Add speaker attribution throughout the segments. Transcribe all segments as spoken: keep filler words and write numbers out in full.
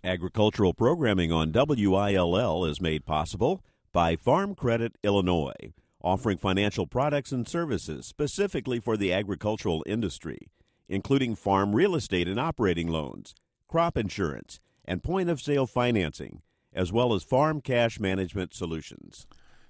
Speaker 1: Agricultural programming on W I L L is made possible by Farm Credit Illinois, offering financial products and services specifically for the agricultural industry, including farm real estate and operating loans, crop insurance, and point-of-sale financing, as well as farm cash management solutions.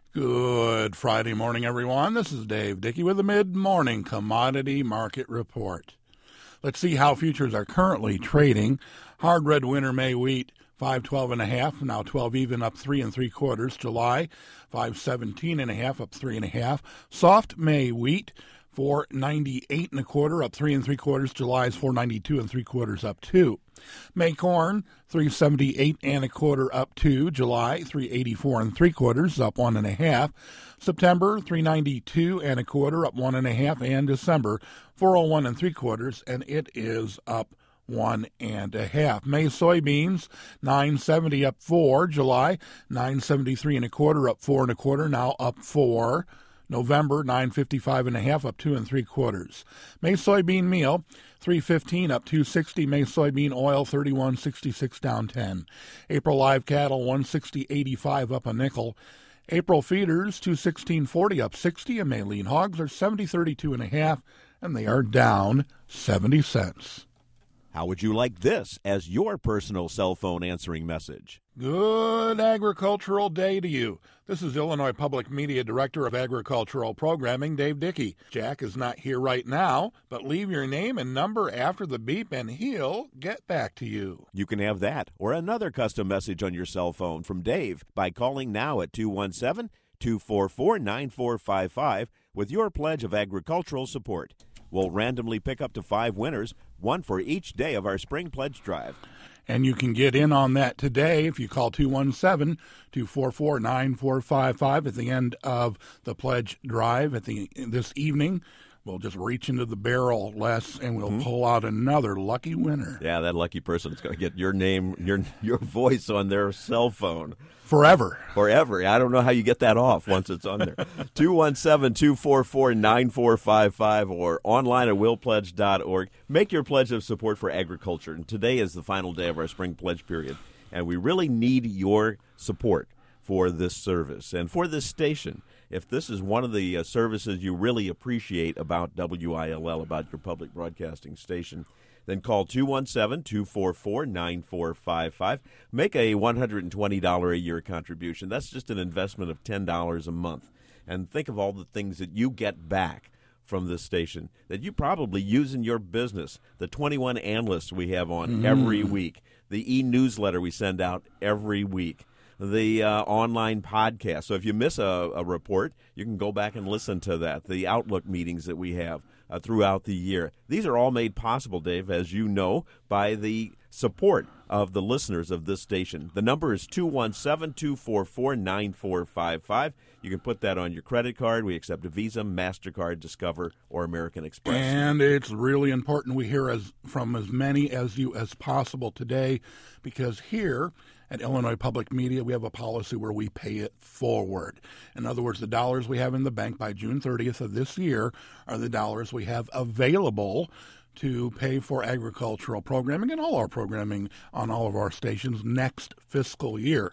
Speaker 2: Good Friday morning, everyone. This is Dave Dickey with the Mid-Morning Commodity Market Report. Let's see how futures are currently trading. Hard red winter May wheat, five twelve and a half, now twelve even, up three and three quarters. July, five seventeen and a half, up three and a half. Soft May wheat, four ninety-eight and a quarter, up three and three quarters. July is four ninety-two and three quarters, up two. May corn, three seventy-eight and a quarter, up two. July, three eighty-four and three quarters, up one and a half. September, three ninety-two and a quarter, up one and a half. And December, four oh one and three quarters, and it is up one and a half. May soybeans, nine seventy, up four. July, nine seventy-three and a quarter, up four and a quarter, now up four. November, nine fifty-five and a half, up two and three quarters. May soybean meal, three fifteen, up two sixty. May soybean oil, thirty-one sixty-six, down ten. April live cattle, one sixty eighty-five, up a nickel. April feeders, two sixteen forty, up sixty. And May lean hogs are seventy thirty-two and a half, and they are down seventy cents.
Speaker 1: How would you like this as your personal cell phone answering message?
Speaker 2: Good agricultural day to you. This is Illinois Public Media Director of Agricultural Programming, Dave Dickey. Jack is not here right now, but leave your name and number after the beep and he'll get back to you.
Speaker 1: You can have that or another custom message on your cell phone from Dave by calling now at two one seven, two four four, nine four five five with your pledge of agricultural support. We'll randomly pick up to five winners, one for each day of our Spring Pledge Drive.
Speaker 2: And you can get in on that today if you call two one seven, two four four, nine four five five at the end of the Pledge Drive at the this evening. We'll just reach into the barrel, Les, and we'll mm-hmm. pull out another lucky winner.
Speaker 1: Yeah, that lucky person is going to get your name, your your voice on their cell phone.
Speaker 2: Forever.
Speaker 1: Forever. I don't know how you get that off once it's on there. two one seven, two four four, nine four five five or online at will pledge dot org. Make your pledge of support for agriculture. And today is the final day of our spring pledge period. And we really need your support for this service and for this station. If this is one of the uh, services you really appreciate about W I L L, about your public broadcasting station, then call two one seven, two four four, nine four five five. Make a one hundred twenty dollars a year contribution. That's just an investment of ten dollars a month. And think of all the things that you get back from this station that you probably use in your business. The twenty-one analysts we have on mm. every week. The e-newsletter we send out every week. The uh, online podcast. So if you miss a, a report, you can go back and listen to that. The Outlook meetings that we have uh, throughout the year. These are all made possible, Dave, as you know, by the support of the listeners of this station. The number is two one seven, two four four, nine four five five. You can put that on your credit card. We accept a Visa, MasterCard, Discover, or American Express.
Speaker 2: And it's really important we hear as from as many as you as possible today, because here at Illinois Public Media, we have a policy where we pay it forward. In other words, the dollars we have in the bank by June thirtieth of this year are the dollars we have available to pay for agricultural programming and all our programming on all of our stations next fiscal year.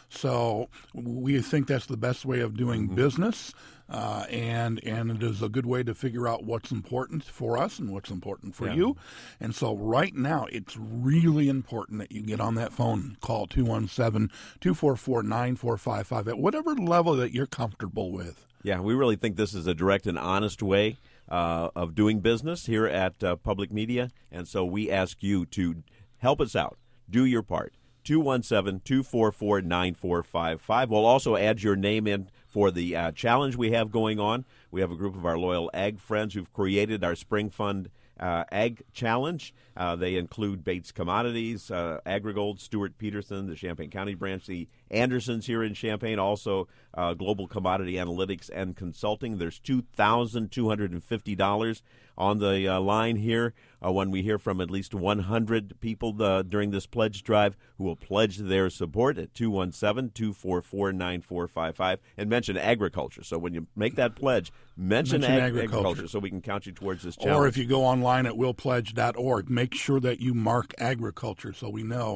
Speaker 2: So we think that's the best way of doing mm-hmm. business, uh, and and it is a good way to figure out what's important for us and what's important for yeah. you. And so right now, it's really important that you get on that phone, call two one seven, two four four, nine four five five at whatever level that you're comfortable with.
Speaker 1: Yeah, we really think this is a direct and honest way Uh, of doing business here at uh, Public Media, and so we ask you to help us out. Do your part. two one seven, two four four, nine four five five. We'll also add your name in for the uh, challenge we have going on. We have a group of our loyal ag friends who've created our Spring Fund uh, Ag Challenge. Uh, they include Bates Commodities, uh, AgriGold, Stuart Peterson, the Champaign County branch, the Andersons here in Champaign, also uh, Global Commodity Analytics and Consulting. There's two thousand two hundred fifty dollars on the uh, line here uh, when we hear from at least one hundred people uh, during this pledge drive who will pledge their support at two one seven, two four four, nine four five five and mention agriculture. So when you make that pledge, mention,
Speaker 2: mention
Speaker 1: ag-
Speaker 2: agriculture.
Speaker 1: agriculture so we can count you towards this challenge.
Speaker 2: Or if you go online at will pledge dot org, make sure that you mark agriculture so we know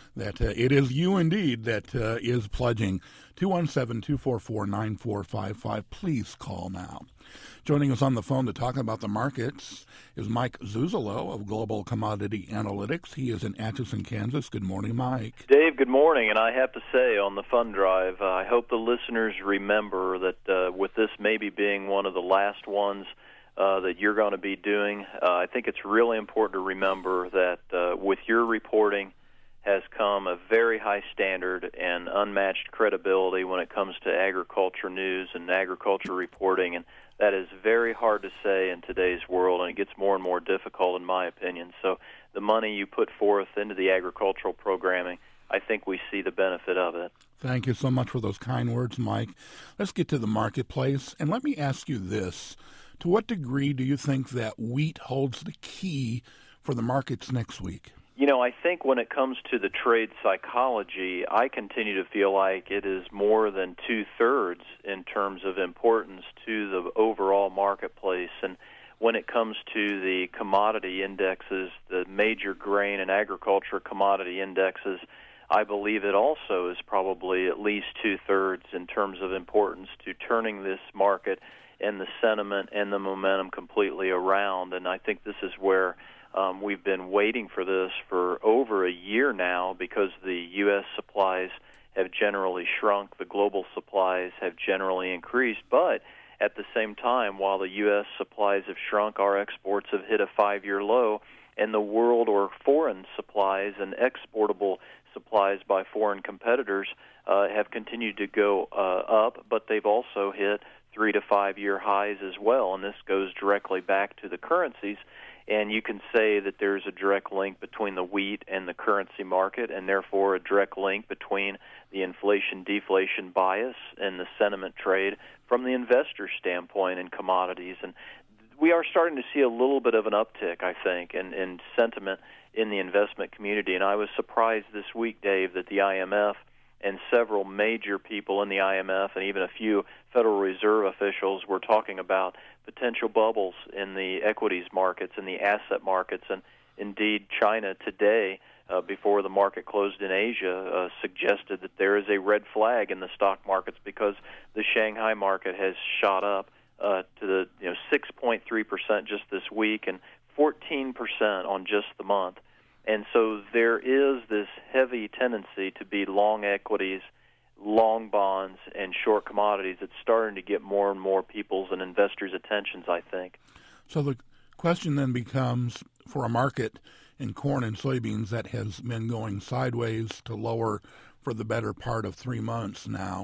Speaker 2: that uh, it is you indeed that uh, is pledging. two one seven, two four four, nine four five five. Please call now. Joining us on the phone to talk about the markets is Mike Zuzolo of Global Commodity Analytics. He is in Atchison, Kansas. Good morning, Mike.
Speaker 3: Dave, good morning. And I have to say, on the fund drive, uh, I hope the listeners remember that uh, with this maybe being one of the last ones uh, that you're going to be doing, uh, I think it's really important to remember that uh, with your reporting has come a very high standard and unmatched credibility when it comes to agriculture news and agriculture reporting, and that is very hard to say in today's world, and it gets more and more difficult in my opinion. So the money you put forth into the agricultural programming, I think we see the benefit of it.
Speaker 2: Thank you so much for those kind words, Mike. Let's get to the marketplace, and let me ask you this. To what degree do you think that wheat holds the key for the markets next week?
Speaker 3: You know, I think when it comes to the trade psychology, I continue to feel like it is more than two-thirds in terms of importance to the overall marketplace. And when it comes to the commodity indexes, the major grain and agriculture commodity indexes, I believe it also is probably at least two-thirds in terms of importance to turning this market and the sentiment and the momentum completely around. And I think this is where Um, we've been waiting for this for over a year now because the U S supplies have generally shrunk, the global supplies have generally increased, but at the same time, while the U S supplies have shrunk, our exports have hit a five-year low, and the world or foreign supplies and exportable supplies by foreign competitors uh, have continued to go uh, up, but they've also hit three to five-year highs as well, and this goes directly back to the currencies. And you can say that there's a direct link between the wheat and the currency market, and therefore a direct link between the inflation-deflation bias and the sentiment trade from the investor standpoint in commodities. And we are starting to see a little bit of an uptick, I think, in, in sentiment in the investment community. And I was surprised this week, Dave, that the I M F and several major people in the I M F and even a few Federal Reserve officials were talking about potential bubbles in the equities markets and the asset markets. And indeed, China today, uh, before the market closed in Asia, uh, suggested that there is a red flag in the stock markets because the Shanghai market has shot up uh, to the you know six point three percent just this week and fourteen percent on just the month. And so there is this heavy tendency to be long equities, long bonds, and short commodities. It's starting to get more and more people's and investors' attentions, I think.
Speaker 2: So the question then becomes, for a market in corn and soybeans that has been going sideways to lower for the better part of three months now,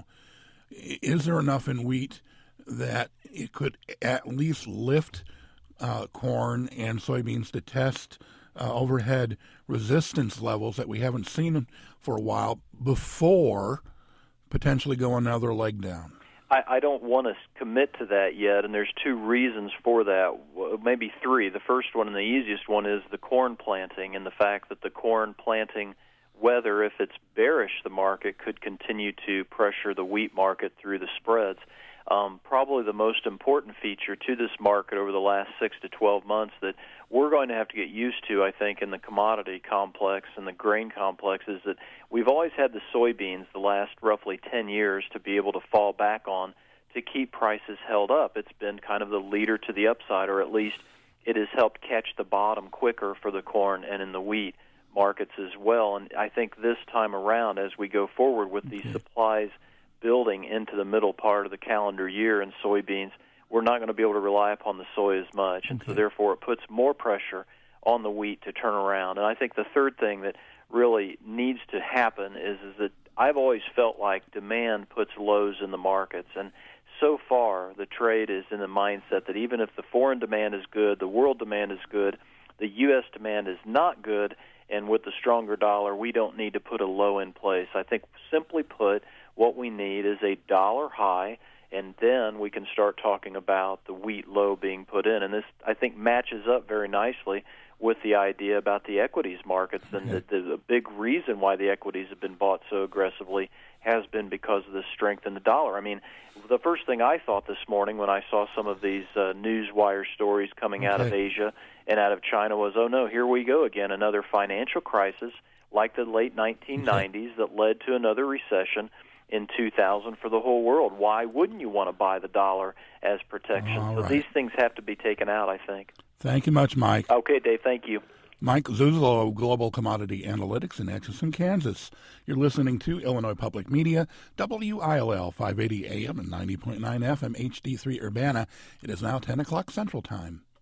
Speaker 2: is there enough in wheat that it could at least lift uh, corn and soybeans to test Uh, overhead resistance levels that we haven't seen for a while before potentially go another leg down?
Speaker 3: I, I don't want to commit to that yet, and there's two reasons for that, well, maybe three. The first one and the easiest one is the corn planting and the fact that the corn planting weather, if it's bearish, the market could continue to pressure the wheat market through the spreads. Um, probably the most important feature to this market over the last six to twelve months that we're going to have to get used to, I think, in the commodity complex and the grain complex is that we've always had the soybeans the last roughly ten years to be able to fall back on to keep prices held up. It's been kind of the leader to the upside, or at least it has helped catch the bottom quicker for the corn and in the wheat markets as well. And I think this time around, as we go forward with these supplies building into the middle part of the calendar year in soybeans, we're not going to be able to rely upon the soy as much. And okay. So therefore it puts more pressure on the wheat to turn around. And I think the third thing that really needs to happen is, is that I've always felt like demand puts lows in the markets. And so far the trade is in the mindset that even if the foreign demand is good, the world demand is good, the U S demand is not good, and with the stronger dollar, we don't need to put a low in place. I think simply put, what we need is a dollar high, and then we can start talking about the wheat low being put in. And this, I think, matches up very nicely with the idea about the equities markets. And the, the, the big reason why the equities have been bought so aggressively has been because of the strength in the dollar. I mean, the first thing I thought this morning when I saw some of these uh, newswire stories coming okay. out of Asia and out of China was, oh, no, here we go again, another financial crisis like the late nineteen nineties okay. that led to another recession in two thousand for the whole world. Why wouldn't you want to buy the dollar as protection?
Speaker 2: All
Speaker 3: so
Speaker 2: right.
Speaker 3: these things have to be taken out, I think.
Speaker 2: Thank you much, Mike.
Speaker 3: Okay, Dave, thank you.
Speaker 2: Mike Zuzolo of Global Commodity Analytics in Atchison, Kansas. You're listening to Illinois Public Media, W I L L five eighty A M and ninety point nine F M, H D three Urbana. It is now ten o'clock Central Time.